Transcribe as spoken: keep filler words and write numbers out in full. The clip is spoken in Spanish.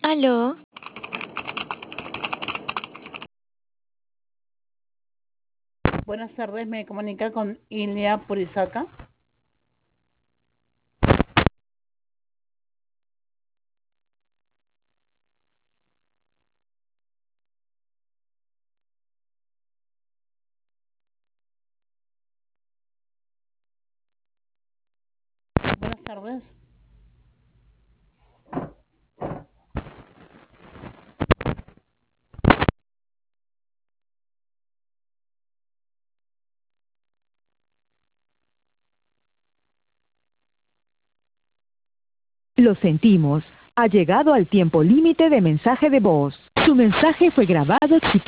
Aló, Buenas tardes, me comunica con Ilia Purisaca. Buenas tardes. Lo sentimos. Ha llegado al tiempo límite de mensaje de voz. Su mensaje fue grabado exitosamente.